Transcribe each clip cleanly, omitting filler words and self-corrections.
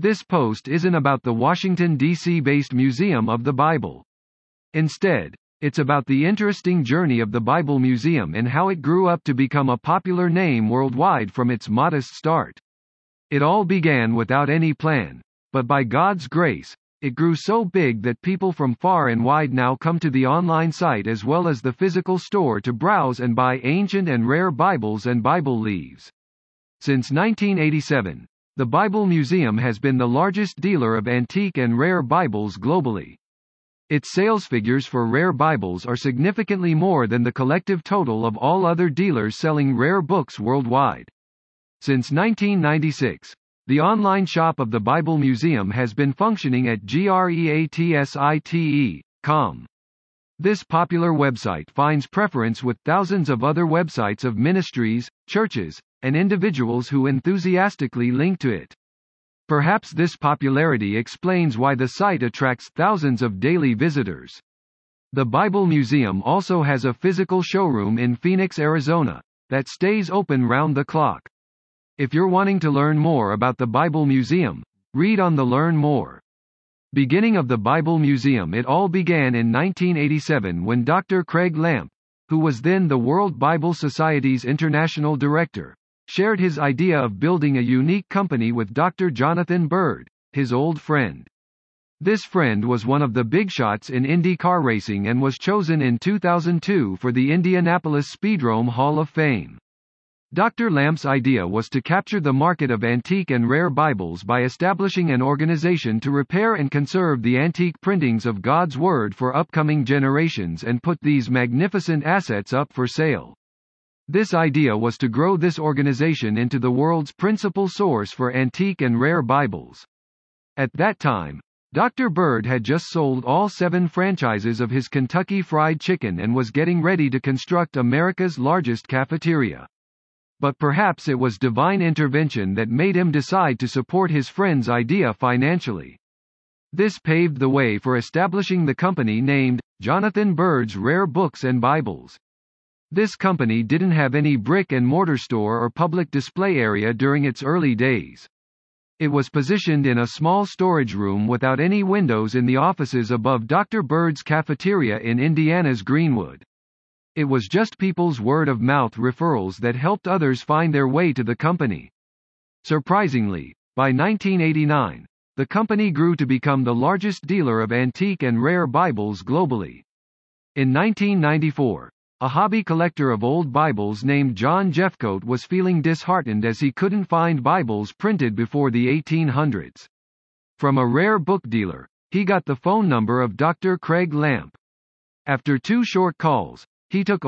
This post isn't about the Washington, D.C.-based Museum of the Bible. Instead, it's about the interesting journey of the Bible Museum and how it grew up to become a popular name worldwide from its modest start. It all began without any plan, but by God's grace, it grew so big that people from far and wide now come to the online site as well as the physical store to browse and buy ancient and rare Bibles and Bible leaves. Since 1987, the Bible Museum has been the largest dealer of antique and rare Bibles globally. Its sales figures for rare Bibles are significantly more than the collective total of all other dealers selling rare books worldwide. Since 1996, the online shop of the Bible Museum has been functioning at greatsite.com. This popular website finds preference with thousands of other websites of ministries, churches, and individuals who enthusiastically link to it. Perhaps this popularity explains why the site attracts thousands of daily visitors. The Bible Museum also has a physical showroom in Phoenix, Arizona, that stays open round the clock. If you're wanting to learn more about the Bible Museum, read on the Learn More. Beginning of the Bible Museum. It all began in 1987 when Dr. Craig Lamp, who was then the World Bible Society's international director, shared his idea of building a unique company with Dr. Jonathan Bird, his old friend. This friend was one of the big shots in Indy car racing and was chosen in 2002 for the Indianapolis Speedrome Hall of Fame. Dr. Lamp's idea was to capture the market of antique and rare Bibles by establishing an organization to repair and conserve the antique printings of God's Word for upcoming generations and put these magnificent assets up for sale. This idea was to grow this organization into the world's principal source for antique and rare Bibles. At that time, Dr. Bird had just sold all 7 franchises of his Kentucky Fried Chicken and was getting ready to construct America's largest cafeteria. But perhaps it was divine intervention that made him decide to support his friend's idea financially. This paved the way for establishing the company named Jonathan Bird's Rare Books and Bibles. This company didn't have any brick-and-mortar store or public display area during its early days. It was positioned in a small storage room without any windows in the offices above Dr. Bird's cafeteria in Indiana's Greenwood. It was just people's word-of-mouth referrals that helped others find their way to the company. Surprisingly, by 1989, the company grew to become the largest dealer of antique and rare Bibles globally. In 1994, a hobby collector of old Bibles named John Jeffcoat was feeling disheartened as he couldn't find Bibles printed before the 1800s. From a rare book dealer, he got the phone number of Dr. Craig Lamp. After 2 short calls, he took a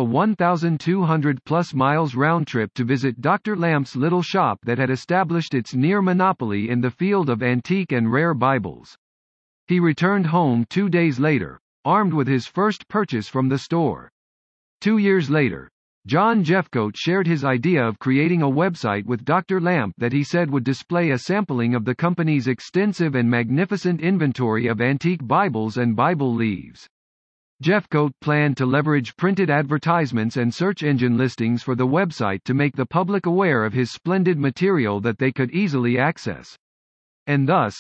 1,200-plus miles round trip to visit Dr. Lamp's little shop that had established its near monopoly in the field of antique and rare Bibles. He returned home 2 days later, armed with his first purchase from the store. 2 years later, John Jeffcoat shared his idea of creating a website with Dr. Lamp that he said would display a sampling of the company's extensive and magnificent inventory of antique Bibles and Bible leaves. Jeffcoat planned to leverage printed advertisements and search engine listings for the website to make the public aware of his splendid material that they could easily access. And thus,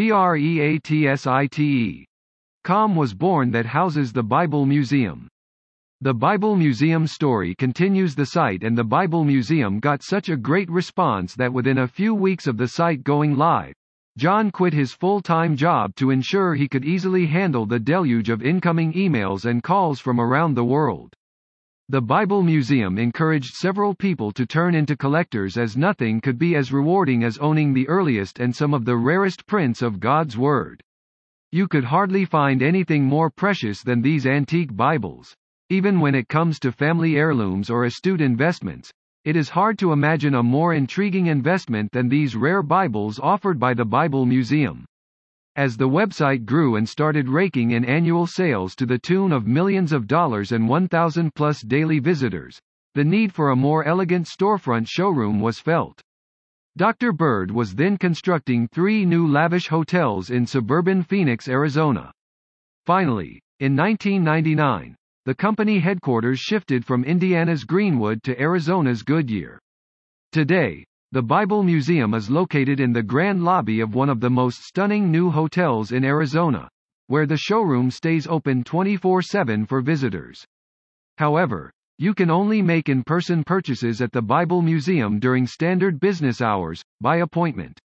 greatsite.com was born that houses the Bible Museum. The Bible Museum story continues. The site and the Bible Museum got such a great response that within a few weeks of the site going live, John quit his full-time job to ensure he could easily handle the deluge of incoming emails and calls from around the world. The Bible Museum encouraged several people to turn into collectors, as nothing could be as rewarding as owning the earliest and some of the rarest prints of God's Word. You could hardly find anything more precious than these antique Bibles. Even when it comes to family heirlooms or astute investments, it is hard to imagine a more intriguing investment than these rare Bibles offered by the Bible Museum. As the website grew and started raking in annual sales to the tune of millions of dollars and 1,000-plus daily visitors, the need for a more elegant storefront showroom was felt. Dr. Bird was then constructing 3 new lavish hotels in suburban Phoenix, Arizona. Finally, in 1999, the company headquarters shifted from Indiana's Greenwood to Arizona's Goodyear. Today, The Bible Museum is located in the grand lobby of one of the most stunning new hotels in Arizona, where the showroom stays open 24/7 for visitors. However, you can only make in-person purchases at the Bible Museum during standard business hours, by appointment.